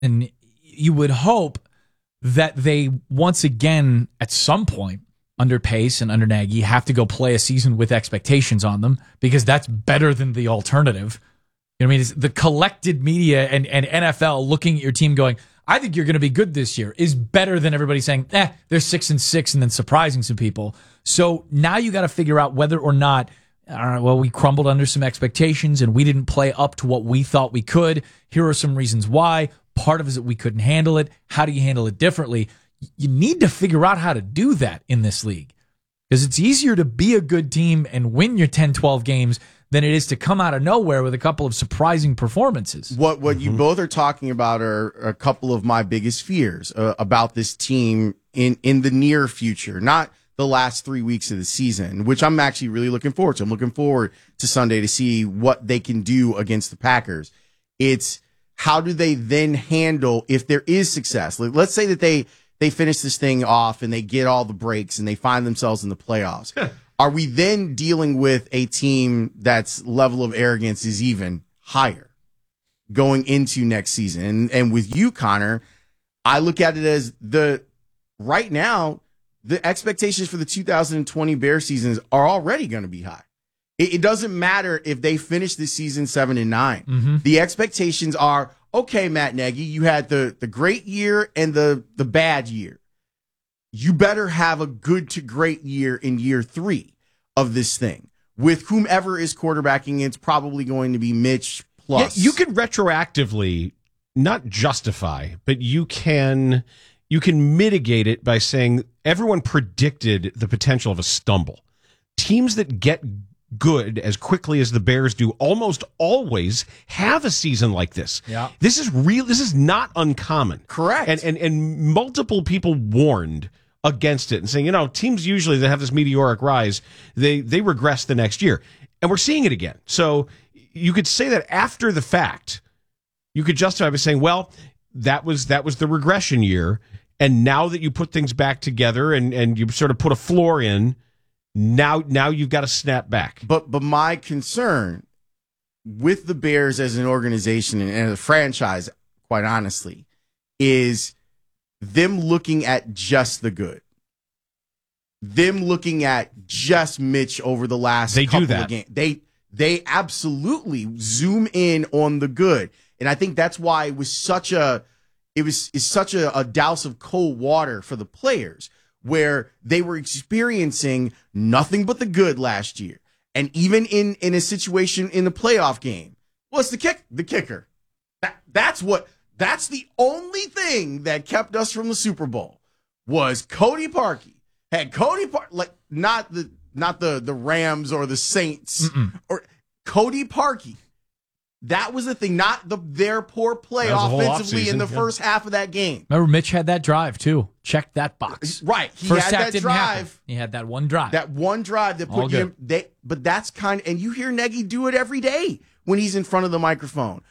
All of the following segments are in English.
And you would hope that they once again, at some point, under Pace and under Nagy, have to go play a season with expectations on them, because that's better than the alternative. You know what I mean? It's the collected media and NFL looking at your team going, I think you're going to be good this year, is better than everybody saying, they're 6-6 and then surprising some people. So now you got to figure out whether or not, we crumbled under some expectations and we didn't play up to what we thought we could. Here are some reasons why. Part of it is that we couldn't handle it. How do you handle it differently? You need to figure out how to do that in this league, because it's easier to be a good team and win your 10, 12 games than it is to come out of nowhere with a couple of surprising performances. What you both are talking about are a couple of my biggest fears about this team in the near future, not the last 3 weeks of the season, which I'm actually really looking forward to. I'm looking forward to Sunday to see what they can do against the Packers. It's how do they then handle if there is success? Let's say that they finish this thing off and they get all the breaks and they find themselves in the playoffs. Are we then dealing with a team that's level of arrogance is even higher going into next season? And with you, Connor, I look at it as right now, the expectations for the 2020 Bears seasons are already going to be high. It doesn't matter if they finish this season 7-9. Mm-hmm. The expectations are, okay, Matt Nagy, you had the great year and the bad year. You better have a good to great year in year 3 of this thing. With whomever is quarterbacking, it's probably going to be Mitch plus. Yeah, you can retroactively not justify, but you can mitigate it by saying everyone predicted the potential of a stumble. Teams that get good as quickly as the Bears do almost always have a season like this. Yeah. This is real. This is not uncommon. Correct. And multiple people warned against it and saying, teams usually that have this meteoric rise, they regress the next year. And we're seeing it again. So you could say that after the fact, you could justify by saying, well, that was the regression year. And now that you put things back together and you sort of put a floor in, now you've got to snap back. But my concern with the Bears as an organization and as a franchise, quite honestly, is them looking at just the good. Them looking at just Mitch over the last couple of games. They absolutely zoom in on the good. And I think that's why it was such a douse of cold water for the players, where they were experiencing nothing but the good last year. And even in a situation in the playoff game, what's the kicker? That's the only thing that kept us from the Super Bowl was Cody Parkey. Had Cody not the Rams or the Saints or Cody Parkey. That was the thing, not their poor play offensively in the first half of that game. Remember, Mitch had that drive, too. Check that box. Right. He first had that drive. Happen. He had that one drive. That one drive that put him. But that's and you hear Nagy do it every day when he's in front of the microphone,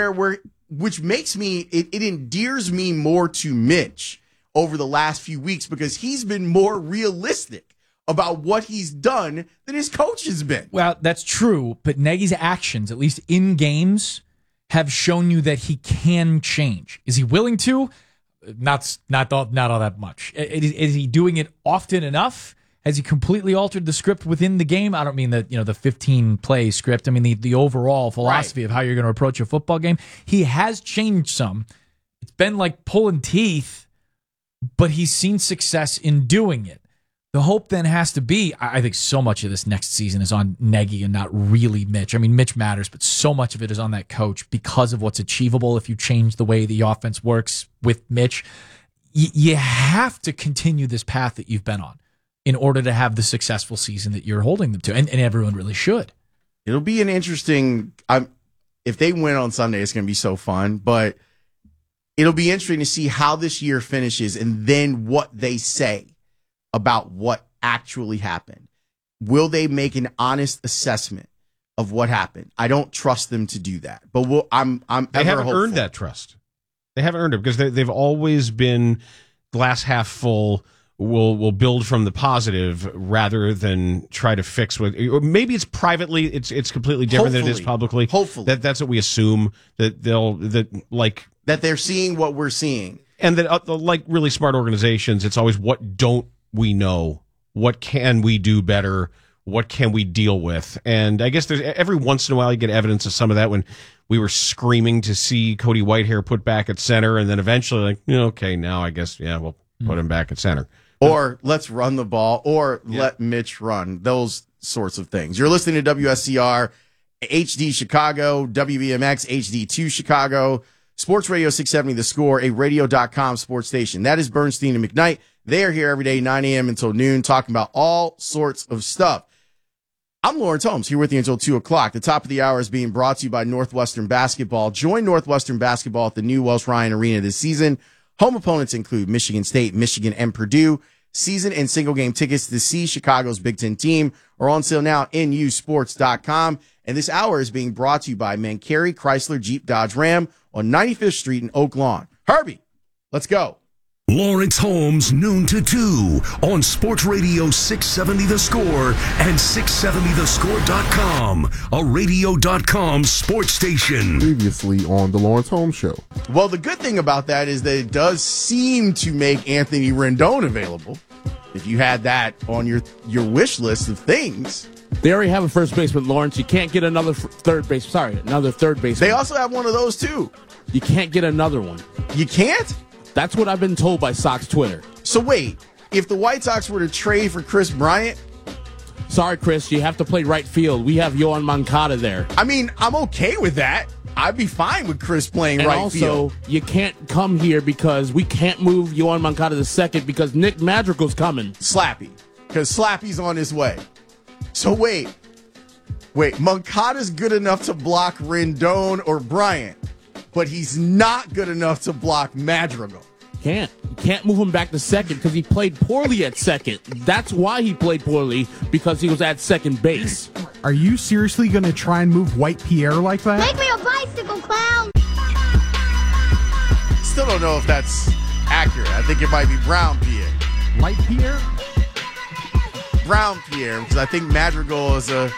which makes it endears me more to Mitch over the last few weeks, because he's been more realistic about what he's done than his coach has been. Well, that's true, but Nagy's actions, at least in games, have shown you that he can change. Is he willing to? Not all that much. Is he doing it often enough? Has he completely altered the script within the game? I don't mean the 15-play script. I mean the overall philosophy of how you're going to approach a football game. He has changed some. It's been like pulling teeth, but he's seen success in doing it. The hope then has to be, I think so much of this next season is on Nagy and not really Mitch. I mean, Mitch matters, but so much of it is on that coach because of what's achievable if you change the way the offense works with Mitch. You have to continue this path that you've been on in order to have the successful season that you're holding them to, and everyone really should. It'll be an interesting, if they win on Sunday, it's going to be so fun, but it'll be interesting to see how this year finishes and then what they say about what actually happened. Will they make an honest assessment of what happened? I don't trust them to do that, but they haven't earned that trust. They haven't earned it because they've always been glass half full. We'll build from the positive rather than try to fix what. Maybe it's privately, it's completely different than it is publicly. Hopefully, that's what we assume that that they're seeing what we're seeing. And that, like really smart organizations, it's always what don't we know? What can we do better? What can we deal with? And I guess there's every once in a while you get evidence of some of that when we were screaming to see Cody Whitehair put back at center, and then eventually, like, okay, now I guess, we'll put him back at center. Or let's run the ball, or let Mitch run. Those sorts of things. You're listening to WSCR HD Chicago, WBMX HD2 Chicago, Sports Radio 670 The Score, a radio.com sports station. That is Bernstein and McKnight. They are here every day, 9 a.m. until noon, talking about all sorts of stuff. I'm Lawrence Holmes, here with you until 2 o'clock. The top of the hour is being brought to you by Northwestern Basketball. Join Northwestern Basketball at the new Welsh Ryan Arena this season. Home opponents include Michigan State, Michigan, and Purdue. Season and single game tickets to see Chicago's Big Ten team are on sale now in usports.com. And this hour is being brought to you by Mancari Chrysler Jeep Dodge Ram on 95th Street in Oak Lawn. Herbie, let's go. Lawrence Holmes, noon to 2 on Sports Radio 670 The Score and 670thescore.com, a radio.com sports station. Previously on the Lawrence Holmes Show. Well, the good thing about that is that it does seem to make Anthony Rendon available. If you had that on your wish list of things. They already have a first baseman, Lawrence. You can't get another third baseman. They also have one of those, too. You can't get another one. You can't? That's what I've been told by Sox Twitter. So wait, if the White Sox were to trade for Chris Bryant? Sorry, Chris, you have to play right field. We have Yohan Moncada there. I mean, I'm okay with that. I'd be fine with Chris playing right field. And also, you can't come here because we can't move Yohan Moncada to second because Nick Madrigal's coming. Slappy, because Slappy's on his way. So wait, Moncada's good enough to block Rendon or Bryant, but he's not good enough to block Madrigal. You can't move him back to second because he played poorly at second. That's why he played poorly, because he was at second base. Are you seriously going to try and move White Pierre like that? Make me a bicycle clown! Still don't know if that's accurate. I think it might be Brown Pierre. Light Pierre? Brown Pierre, because I think Madrigal is a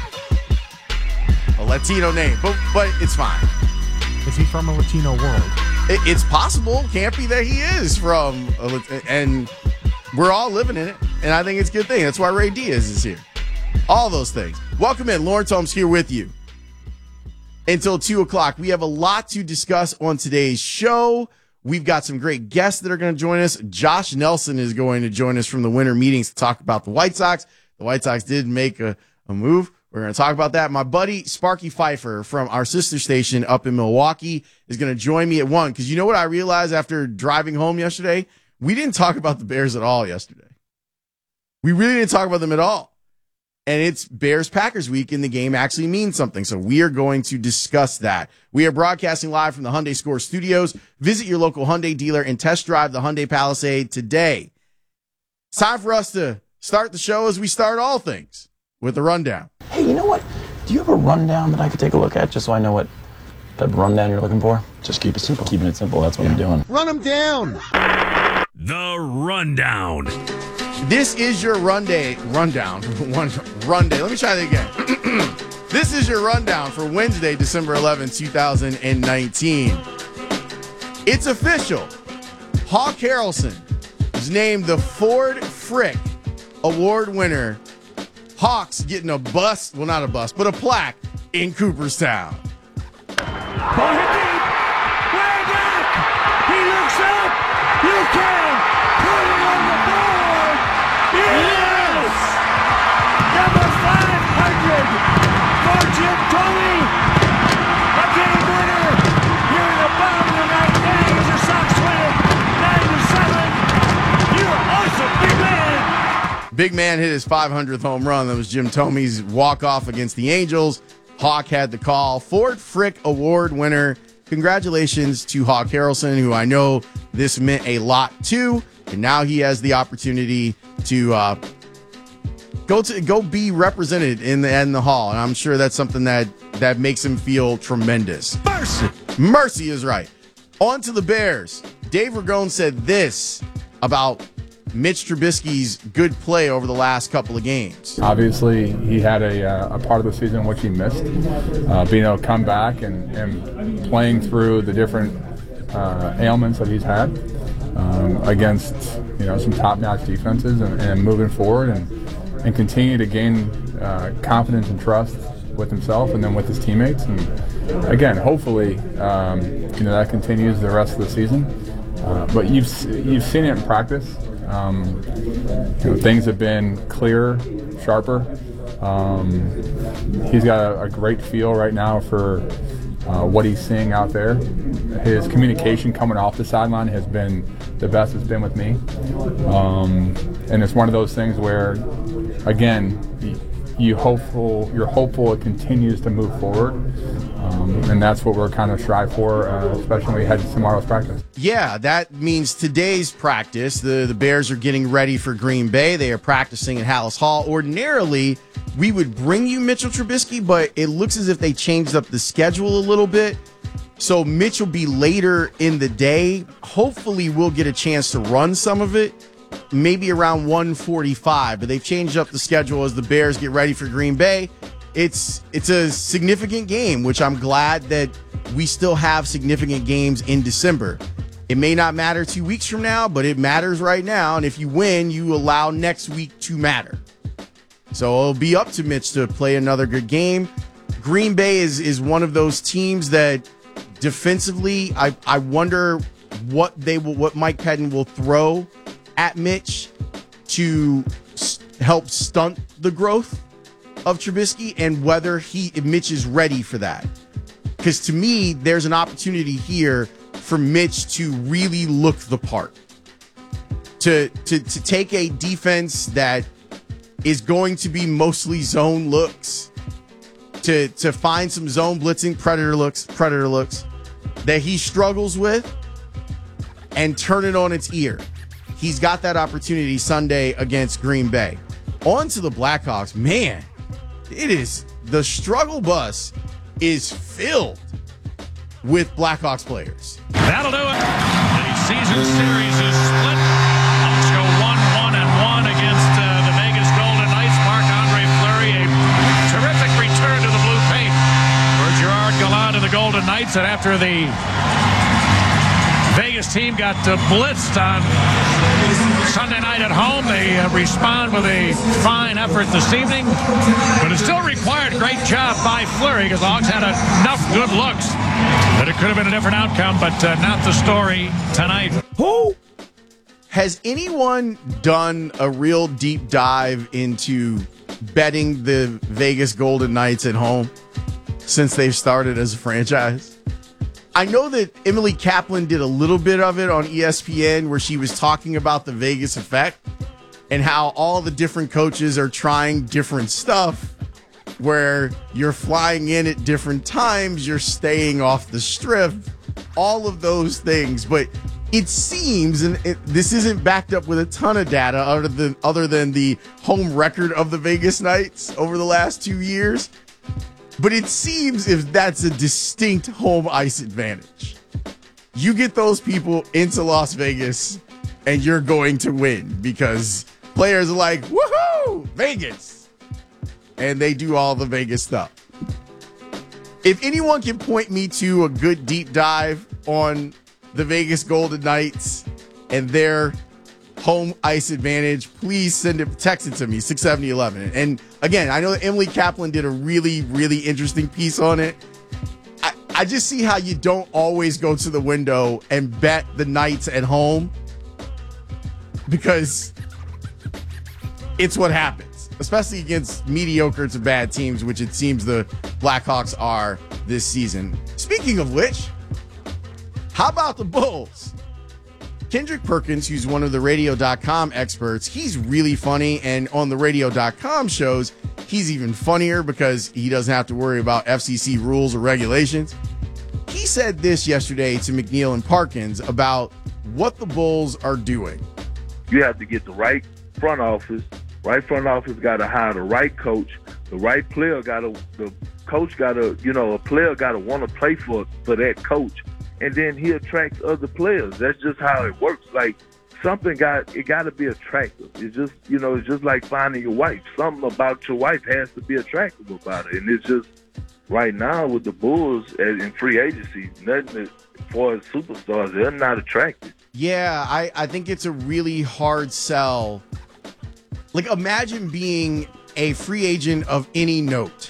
Latino name, but it's fine. Is he from a Latino world? It's possible. Can't be that he is from, and we're all living in it, and I think it's a good thing. That's why Ray Diaz is here. All those things. Welcome in. Lawrence Holmes here with you until 2 o'clock. We have a lot to discuss on today's show. We've got some great guests that are going to join us. Josh Nelson is going to join us from the winter meetings to talk about the White Sox. The White Sox did make a move. We're going to talk about that. My buddy Sparky Pfeiffer from our sister station up in Milwaukee is going to join me at 1. Because you know what I realized after driving home yesterday? We didn't talk about the Bears at all yesterday. We really didn't talk about them at all. And it's Bears-Packers week, and the game actually means something. So we are going to discuss that. We are broadcasting live from the Hyundai Score Studios. Visit your local Hyundai dealer and test drive the Hyundai Palisade today. It's time for us to start the show as we start all things with a rundown. Hey, you know what? Do you have a rundown that I could take a look at just so I know what type of rundown you're looking for? Just keep it simple. Keeping it simple, that's what I'm doing. Run them down. The Rundown. This is your rundown. Runday. Let me try that again. This is your rundown for Wednesday, December 11th, 2019. It's official. Hawk Harrelson was named the Ford Frick Award winner. Hawks getting a bus, well, not a bus, but a plaque in Cooperstown. Ball hit deep. Way back. He looks up. You can put it on the board. Yes! Number 500 for Jim Thome. A game winner here in the bottom of the ninth inning as the Sox win it 9-7. You're awesome, big man. Big man hit his 500th home run. That was Jim Thome's walk-off against the Angels. Hawk had the call. Ford Frick Award winner. Congratulations to Hawk Harrelson, who I know this meant a lot to. And now he has the opportunity to go be represented in the hall. And I'm sure that's something that makes him feel tremendous. Mercy is right. On to the Bears. Dave Ragone said this about Mitch Trubisky's good play over the last couple of games. Obviously, he had a part of the season in which he missed. Being able to come back and playing through the different ailments that he's had against some top-notch defenses, and moving forward and continue to gain confidence and trust with himself and then with his teammates. And again, hopefully, that continues the rest of the season. But you've seen it in practice. Things have been clearer, sharper. He's got a great feel right now for what he's seeing out there. His communication coming off the sideline has been the best it's been with me. And it's one of those things where, again, you're hopeful it continues to move forward. And that's what we're kind of strive for, especially when we head to tomorrow's practice. Yeah, that means today's practice. The Bears are getting ready for Green Bay. They are practicing at Hallis Hall. Ordinarily, we would bring you Mitchell Trubisky, but it looks as if they changed up the schedule a little bit. So Mitch will be later in the day. Hopefully, we'll get a chance to run some of it, maybe around 1:45. But they've changed up the schedule as the Bears get ready for Green Bay. It's a significant game, which I'm glad that we still have significant games in December. It may not matter 2 weeks from now, but it matters right now. And if you win, you allow next week to matter. So it'll be up to Mitch to play another good game. Green Bay is one of those teams that defensively, I wonder what Mike Pettin will throw at Mitch to help stunt the growth of Trubisky, and whether Mitch is ready for that. Because to me, there's an opportunity here for Mitch to really look the part. To take a defense that is going to be mostly zone looks, to find some zone blitzing predator looks that he struggles with, and turn it on its ear. He's got that opportunity Sunday against Green Bay. On to the Blackhawks. Man, the struggle bus is filled with Blackhawks players. That'll do it. The season series is split. Hawks go 1-1-1 against the Vegas Golden Knights. Marc-Andre Fleury, a terrific return to the blue paint for Gerard Gallant and the Golden Knights. And after the Vegas team got blitzed on Sunday night at home, they respond with a fine effort this evening, but it still required a great job by Fleury because the Hawks had enough good looks that it could have been a different outcome, but not the story tonight. Who has anyone done a real deep dive into betting the Vegas Golden Knights at home since they've started as a franchise? I know that Emily Kaplan did a little bit of it on ESPN where she was talking about the Vegas effect and how all the different coaches are trying different stuff, where you're flying in at different times, you're staying off the strip, all of those things. But it seems, and this isn't backed up with a ton of data other than the home record of the Vegas Knights over the last 2 years, but it seems if that's a distinct home ice advantage. You get those people into Las Vegas and you're going to win because players are like, woohoo, Vegas. And they do all the Vegas stuff. If anyone can point me to a good deep dive on the Vegas Golden Knights and their home ice advantage, please text it to me, 67011. And again, I know that Emily Kaplan did a really, really interesting piece on it. I just see how you don't always go to the window and bet the Knights at home because it's what happens, especially against mediocre to bad teams, which it seems the Blackhawks are this season. Speaking of which, how about the Bulls? Kendrick Perkins, who's one of the Radio.com experts, he's really funny. And on the Radio.com shows, he's even funnier because he doesn't have to worry about FCC rules or regulations. He said this yesterday to McNeil and Parkins about what the Bulls are doing. You have to get the right front office. Right front office got to hire the right coach. The right player the coach got to, a player got to want to play for that coach. And then he attracts other players. That's just how it works. Like it got to be attractive. It's just, it's just like finding your wife. Something about your wife has to be attractive about it. And right now with the Bulls in free agency, nothing for superstars, they're not attractive. Yeah, I think it's a really hard sell. Like, imagine being a free agent of any note.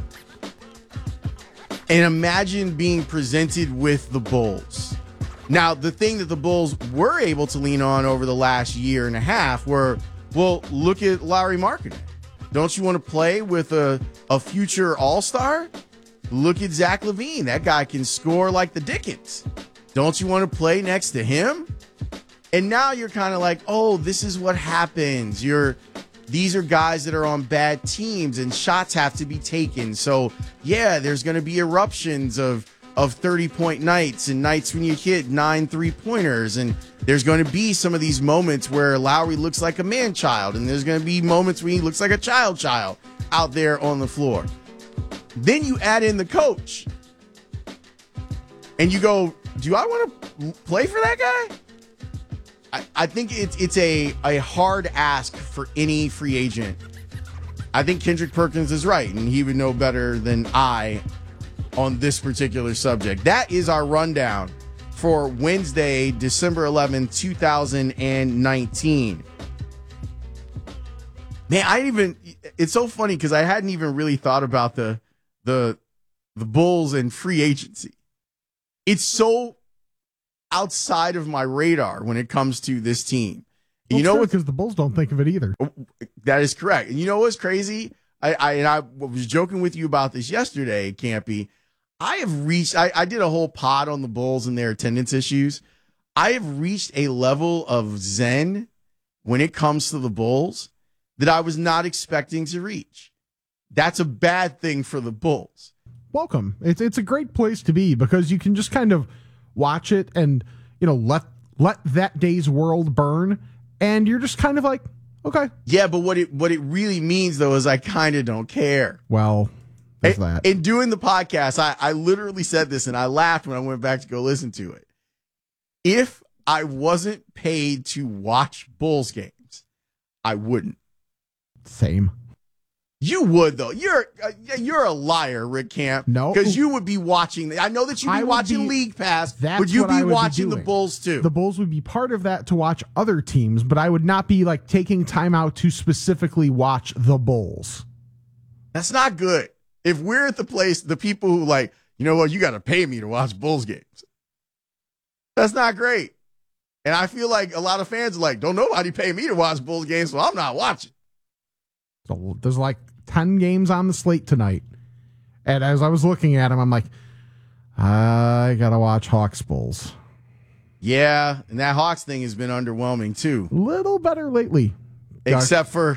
And imagine being presented with the Bulls. Now, the thing that the Bulls were able to lean on over the last year and a half were, well, look at Lauri Markkanen. Don't you want to play with a future all-star? Look at Zach LaVine. That guy can score like the Dickens. Don't you want to play next to him? And now you're kind of like, oh, this is what happens. These are guys that are on bad teams and shots have to be taken. So, yeah, there's going to be eruptions of 30-point nights and nights when you hit 9 3-pointers. And there's going to be some of these moments where Lowry looks like a man-child. And there's going to be moments where he looks like a child out there on the floor. Then you add in the coach. And you go, do I want to play for that guy? I think it's a hard ask for any free agent. I think Kendrick Perkins is right, and he would know better than I on this particular subject. That is our rundown for Wednesday, December 11th, 2019. Man, it's so funny because I hadn't even really thought about the Bulls and free agency. It's so outside of my radar when it comes to this team. Well, you know what? Because the Bulls don't think of it either. That is correct. And you know what's crazy? I was joking with you about this yesterday, Campy. I did a whole pod on the Bulls and their attendance issues. I have reached a level of zen when it comes to the Bulls that I was not expecting to reach. That's a bad thing for the Bulls. Welcome. It's a great place to be because you can just kind of watch it and, let that day's world burn. And you're just kind of like, okay. Yeah, but what it really means, though, is I kind of don't care. Well, there's that. In doing the podcast, I literally said this, and I laughed when I went back to go listen to it. If I wasn't paid to watch Bulls games, I wouldn't. Same. You would, though. You're a liar, Rick Camp. No. Because you would be watching. I know that you'd be watching League Pass, but you'd be watching the Bulls, too. The Bulls would be part of that to watch other teams, but I would not be, taking time out to specifically watch the Bulls. That's not good. If we're at the place, the people who, you know what, you got to pay me to watch Bulls games. That's not great. And I feel like a lot of fans are like, don't nobody pay me to watch Bulls games, so I'm not watching. So there's 10 games on the slate tonight. And as I was looking at them, I'm like, I got to watch Hawks Bulls. Yeah, and that Hawks thing has been underwhelming, too. Little better lately. Except for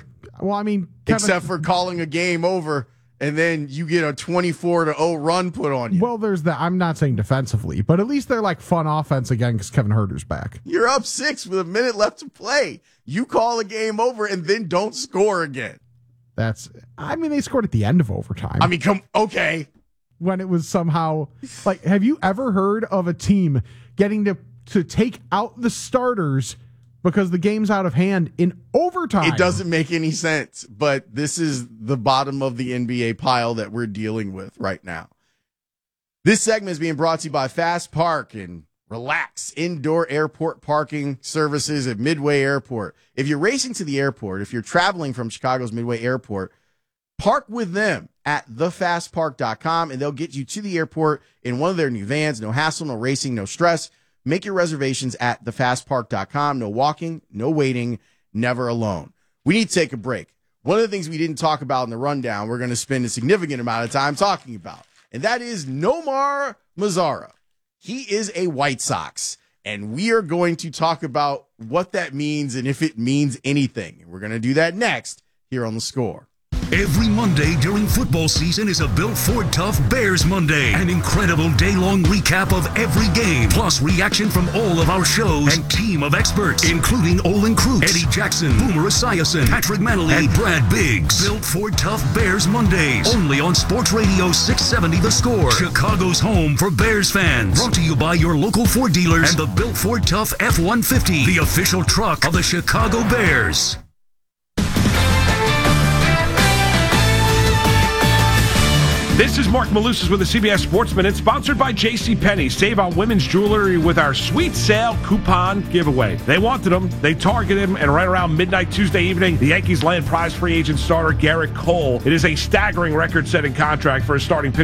calling a game over, and then you get a 24-0 run put on you. Well, there's that. I'm not saying defensively, but at least they're fun offense again because Kevin Huerter's back. You're up 6 with a minute left to play. You call a game over and then don't score again. They scored at the end of overtime. Okay. When it was somehow, have you ever heard of a team getting to take out the starters because the game's out of hand in overtime? It doesn't make any sense, but this is the bottom of the NBA pile that we're dealing with right now. This segment is being brought to you by Fast Park and Relax indoor airport parking services at Midway Airport. If you're racing to the airport, if you're traveling from Chicago's Midway Airport, park with them at thefastpark.com, and they'll get you to the airport in one of their new vans. No hassle, no racing, no stress. Make your reservations at thefastpark.com. No walking, no waiting, never alone. We need to take a break. One of the things we didn't talk about in the rundown, we're going to spend a significant amount of time talking about, and that is Nomar Mazara. He is a White Sox, and we are going to talk about what that means and if it means anything. And we're going to do that next here on The Score. Every Monday during football season is a Built Ford Tough Bears Monday. An incredible day-long recap of every game, plus reaction from all of our shows and team of experts, including Olin Kreutz, Eddie Jackson, Boomer Esiason, Patrick Manley, and Brad Biggs. Built Ford Tough Bears Mondays, only on Sports Radio 670 The Score, Chicago's home for Bears fans. Brought to you by your local Ford dealers and the Built Ford Tough F-150, the official truck of the Chicago Bears. This is Mark Malusis with the CBS Sports Minute, sponsored by JCPenney. Save on women's jewelry with our sweet sale coupon giveaway. They wanted them, they targeted him, and right around midnight Tuesday evening, the Yankees land prize free agent starter Garrett Cole. It is a staggering record-setting contract for a starting pitcher